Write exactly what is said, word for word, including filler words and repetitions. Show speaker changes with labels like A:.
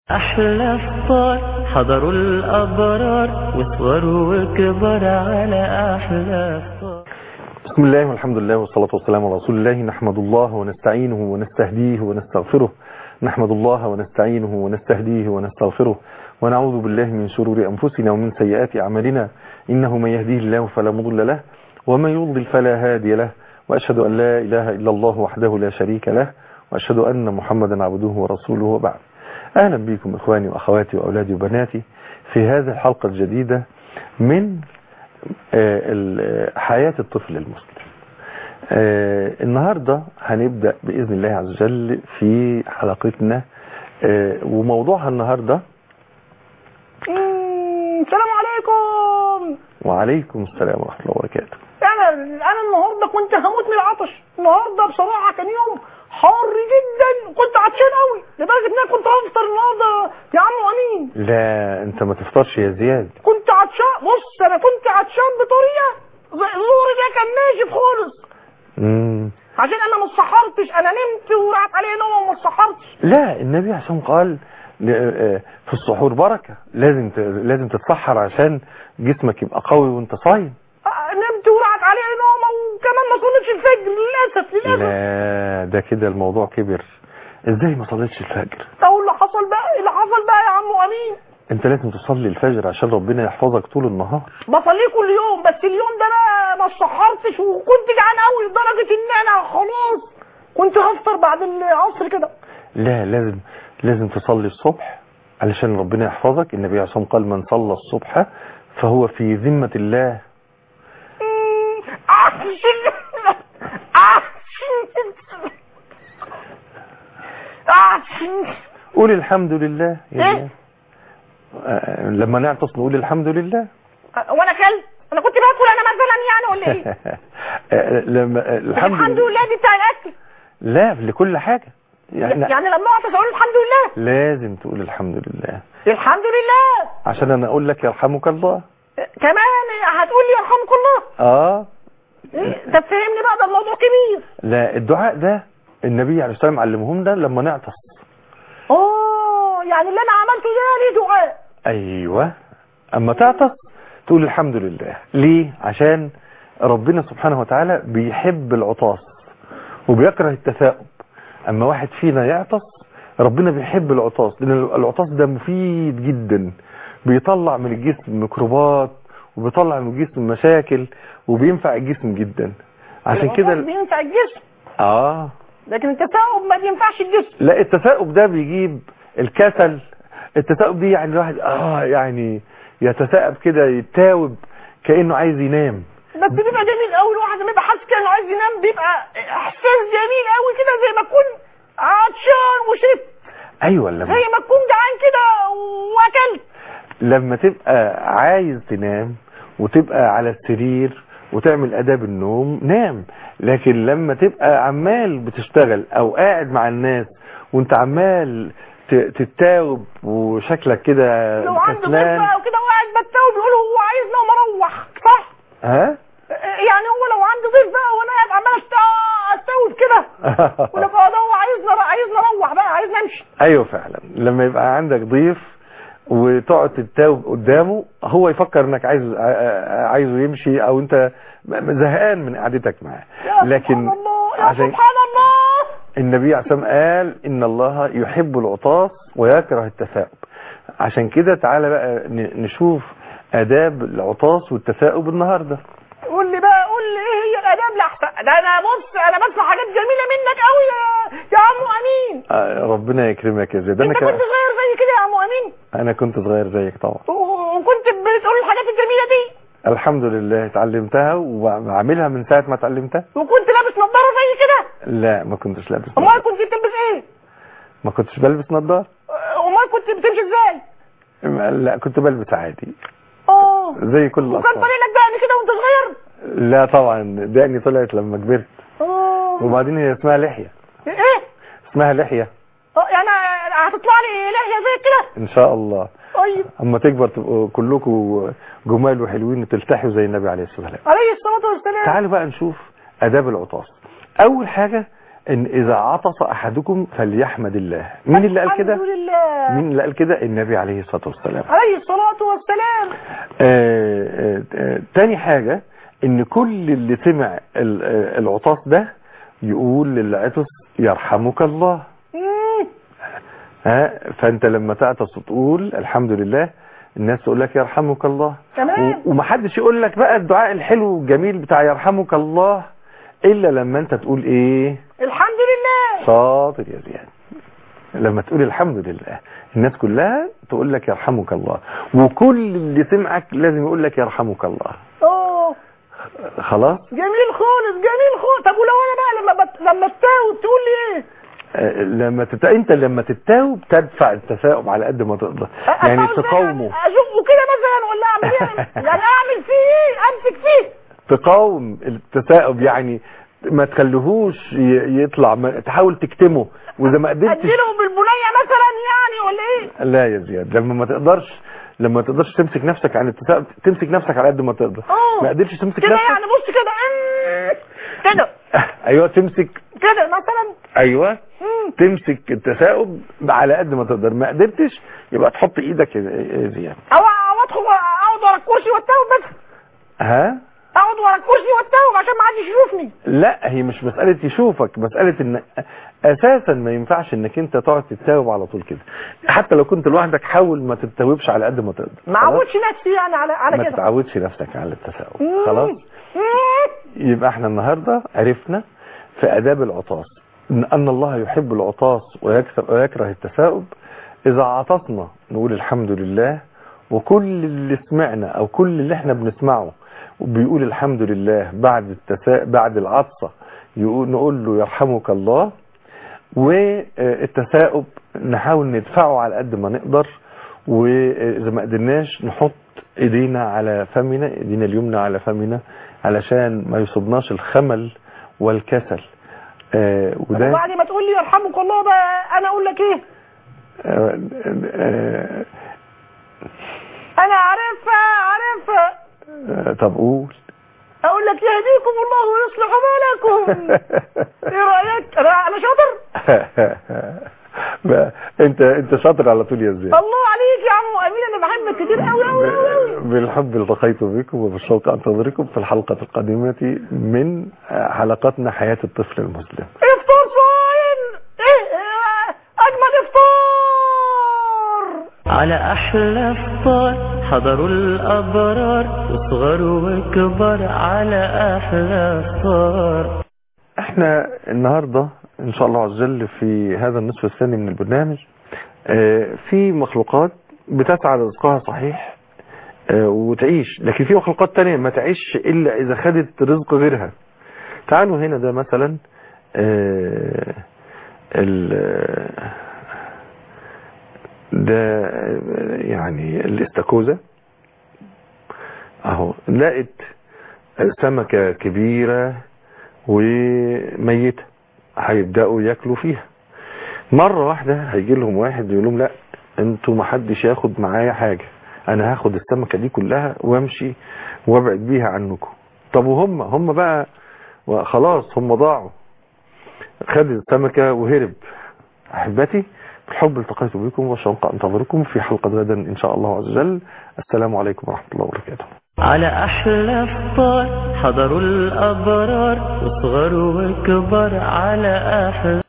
A: أحلى فطار حضروا الأبرار وصغروا وكبر على أحلى فطار.
B: بسم الله والحمد لله والصلاة والسلام على رسول الله. نحمد الله ونستعينه ونستهديه ونستغفره نحمد الله ونستعينه ونستهديه ونستغفره ونعوذ بالله من شرور أنفسنا ومن سيئات أعمالنا. إنه من يهديه الله فلا مضل له ومن يضلل فلا هادي له، وأشهد أن لا إله إلا الله وحده لا شريك له، وأشهد أن محمدا عبده ورسوله. وبعد، أهلا بكم إخواني وأخواتي وأولادي وبناتي في هذه الحلقة الجديدة من حياة الطفل المسلم. النهاردة هنبدأ بإذن الله عز وجل في حلقتنا، وموضوعها النهاردة
C: السلام عليكم.
B: وعليكم السلام ورحمة الله وبركاته.
C: أنا أنا النهاردة كنت هموت من العطش. النهاردة بصراحة كان يوم حار جدا، كنت عطشان قوي لدرجة ان انا كنت هفطر النهارده يا عم امين.
B: لا انت ما تفطرش يا زياد.
C: كنت عطشان، بص انا كنت عطشان بطريقه زوري ده كان ناشف خالص.
B: امم
C: عشان انا ما اتسحرتش، انا نمت وراحت عليا نوم وما اتسحرتش.
B: لا النبي عشان قال في السحور بركه، لازم لازم تتسحر عشان جسمك يبقى قوي وانت صايم.
C: نمت وراحت عليا نوم وكمان ما صليتش الفجر للاسف للاسف.
B: لا ده كده الموضوع كبر. ازاي ما صليتش الفجر؟
C: طب اللي حصل بقى اللي حصل بقى يا عم امين.
B: انت لازم تصلي الفجر عشان ربنا يحفظك طول النهار.
C: بصليه كل يوم، بس اليوم ده بقى ما اتسحرتش وكنت جعان قوي لدرجه ان انا خلاص كنت هفطر بعد العصر كده.
B: لا لازم لازم تصلي الصبح علشان ربنا يحفظك. النبي عليه الصلاه والسلام قال من صلى الصبح فهو في ذمه الله. قول الحمد لله
C: إيه؟
B: آه لما نعطس نقول الحمد لله.
C: وانا كلت انا كنت باكل انا مثلا يعني ولا ايه؟
B: آه لما الحمد,
C: الحمد لله دي بتاع الاكل.
B: لا لكل حاجه
C: يعني, يعني لما اعطس اقول الحمد لله.
B: لازم تقول الحمد لله.
C: الحمد لله
B: عشان انا اقول لك يرحمك الله.
C: كمان هتقول لي يرحمك الله.
B: اه
C: طب فهمني بقى، ده الموضوع كبير.
B: لا الدعاء ده النبي عليه الصلاه والسلام علمهم ده لما نعطس.
C: اه يعني اللي انا عملته ده ليه دعاء.
B: ايوه اما تعطس تقول الحمد لله. ليه؟ عشان ربنا سبحانه وتعالى بيحب العطاس وبيكره التثاؤب. اما واحد فينا يعطس ربنا بيحب العطاس، لان العطاس ده مفيد جدا، بيطلع من الجسم ميكروبات وبيطلع من الجسم مشاكل وبينفع الجسم جدا. عشان كده
C: بينفع الجسم
B: اه
C: لكن التثاؤب ما بينفعش الجسم.
B: لا التثاؤب ده بيجيب الكسل. التثاؤب دي يعني الواحد اه يعني يتثاءب كده، يتاوب كأنه عايز ينام.
C: بس بيبقى جميل قوي، الواحد لما يبقى حاسس كأنه عايز ينام بيبقى احساس جميل قوي كده، زي ما تكون عطشان وشربت.
B: ايوه لما
C: زي ما تكون جعان كده واكلت.
B: لما تبقى عايز تنام وتبقى على السرير وتعمل آداب النوم نام. لكن لما تبقى عمال بتشتغل او قاعد مع الناس وانت عمال تتاوب وشكلك كده
C: لو عنده ضيف بقى وكده وقاعد بتاوب بيقول هو عايز نوم اروح، صح؟
B: ها؟
C: يعني هو لو عنده ضيف بقى وانا قاعد عمال استوب كده ولو هو عايزنا عايزنا اروح بقى، عايزنا امشي.
B: ايوه فعلا لما يبقى عندك ضيف وتقعد تتاوب قدامه هو يفكر انك عايز عايزه يمشي او انت زهقان من قعدتك معاه. لكن
C: سبحان الله يا سبحان الله.
B: النبي عليه الصلاه والسلام قال ان الله يحب العطاس ويكره التثاؤب. عشان كده تعالى بقى نشوف آداب العطاس والتثاؤب النهارده.
C: قول لي بقى، قول لي ايه هي الآداب الاحسن؟ ده انا بص انا بسمع حاجات جميله منك قوي يا يا عم امين.
B: آه ربنا يكرمك يا زياد.
C: انت كنت صغير زي كده يا عم امين؟
B: انا كنت صغير زيك طبعا،
C: وكنت بتقول الحاجات الجميله دي.
B: الحمد لله اتعلمتها وبعملها من ساعه ما اتعلمتها.
C: وكنت لابس نظاره زي كده؟
B: لا ما كنتش لابس نظاره.
C: امال كنت بتلبس ايه؟
B: ما كنتش بلبس نظاره.
C: امال كنت بتمشي ازاي؟
B: لا كنت بلبس عادي.
C: اه
B: زي كل الاطفال.
C: وكان طالع لك دقن كده وانت صغير؟
B: لا طبعا دقني طلعت لما كبرت.
C: اه
B: وبعدين هي اسمها لحيه.
C: ايه؟
B: اسمها لحيه.
C: اه يعني هتطلع لي لحيه زي كده
B: ان شاء الله.
C: طيب
B: اما تكبر تبقوا كلكم جمال وحلوين وتلتحوا زي النبي عليه الصلاه والسلام.
C: عليه الصلاه والسلام.
B: تعالوا بقى نشوف آداب العطاس. اول حاجه ان اذا عطس احدكم فليحمد الله. مين اللي قال كده؟
C: الحمد لله.
B: مين اللي قال كده؟ النبي عليه الصلاة والسلام.
C: عليه الصلاة والسلام.
B: آه آه آه تاني حاجة ان كل اللي سمع العطاس ده يقول للعطس يرحمك الله. ها فانت لما تعطس تقول الحمد لله، الناس تقول لك يرحمك الله.
C: تمام.
B: ومحدش يقول لك بقى الدعاء الحلو الجميل بتاع يرحمك الله الا لما انت تقول ايه؟
C: الحمد لله.
B: شاطر يا زياد. لما تقول الحمد لله الناس كلها تقول لك يرحمك الله، وكل اللي سمعك لازم يقول لك يرحمك الله.
C: اوه
B: خلاص
C: جميل خالص جميل خالص. طب ولو انا بقى لما بت... لما تتاوب تقول لي ايه؟
B: آه لما تت... انت لما تتاوب تدفع التثاؤب على قد ما تقدر، يعني تقاومه.
C: اشوفه كده مثلا ولا اعمل ايه؟ يعني اعمل فيه ايه؟ امسك فيه
B: تقاوم التثاؤب، يعني ما تخليهوش يطلع، ما تحاول تكتمه، واذا ما قدرتش
C: اديله بالبنيه مثلا يعني ولا ايه؟
B: لا يا زياد، لما ما تقدرش لما تقدرش تمسك نفسك عن التثاؤب تمسك نفسك على قد ما تقدر.
C: أوه.
B: ما قدرتش تمسك
C: كده
B: نفسك
C: يعني بص كده كده
B: ايوه تمسك
C: كده مثلا.
B: ايوه
C: مم.
B: تمسك التثاؤب على قد ما تقدر، ما قدرتش يبقى تحط ايدك يا زياد،
C: او ادخل اقعد ورا الكرسي واتاوب بس.
B: ها
C: اقعد ورا الكرسي واتاوب عشان ما حدش يشوفني.
B: لا هي مش مسألة يشوفك، مسألة ان اساسا ما ينفعش انك انت تقعد تتاوب على طول كده، حتى لو كنت لوحدك حاول ما تتاوبش على قد ما تقدر.
C: ما عودش نفسي يعني على على كده،
B: ما تعودش نفسك على التثاؤب. خلاص يبقى احنا النهاردة عرفنا في اداب العطاس ان, أن الله يحب العطاس ويكره التثاؤب. اذا عطسنا نقول الحمد لله، وكل اللي سمعنا او كل اللي احنا بنسمعه وبيقول الحمد لله بعد التسا... بعد العطسة يقول نقول له يرحمك الله. والتثاؤب نحاول ندفعه على قد ما نقدر، واذا ما قدرناش نحط ايدينا على فمنا، ايدينا اليمنى على فمنا علشان ما يصيبناش الخمل والكسل. آه
C: وده بعد ما تقول لي يرحمك الله بقى انا اقول لك ايه؟
B: آه آه
C: انا عارفها عارفها.
B: آه طب قول.
C: اقول لك يهديكم الله ويصلح بالكم. ايه رايك؟ انا شاطر.
B: انت انت شاطر على طول يا زين.
C: الله عليك يا عمو امين، انا بحبك كتير قوي قوي قوي.
B: بالحب التقيت بكم وبالشوق انتظركم في الحلقة القادمة من حلقاتنا حياة الطفل المسلم.
C: افطار صايم. ايه اجمد افطار
A: على احلى افطار حضروا الابرار وصغر وكبر على احلى افطار.
B: احنا النهاردة ان شاء الله عز وجل في هذا النصف الثاني من البرنامج في مخلوقات بتسعى رزقها صحيح وتعيش، لكن في مخلوقات تانية ما تعيش الا اذا خدت رزق غيرها. تعالوا هنا ده مثلا ده يعني الاستاكوزا اهو، لقت سمكة كبيرة وميتة هيبدأوا ياكلوا فيها. مرة واحدة هيجي لهم واحد يقول لهم لا انتوا ما حدش ياخد معايا حاجة، انا هاخد السمكة دي كلها وامشي وابعد بيها عنكم. طب وهم هم بقى خلاص هم ضاعوا، خد السمكة وهرب. احبتي بالحب التقيت بكم وشوق انتظركم في حلقة غدا ان شاء الله عز وجل. السلام عليكم ورحمة الله وبركاته.
A: على احلى افطار حضروا الابرار وصغر وكبر على احلى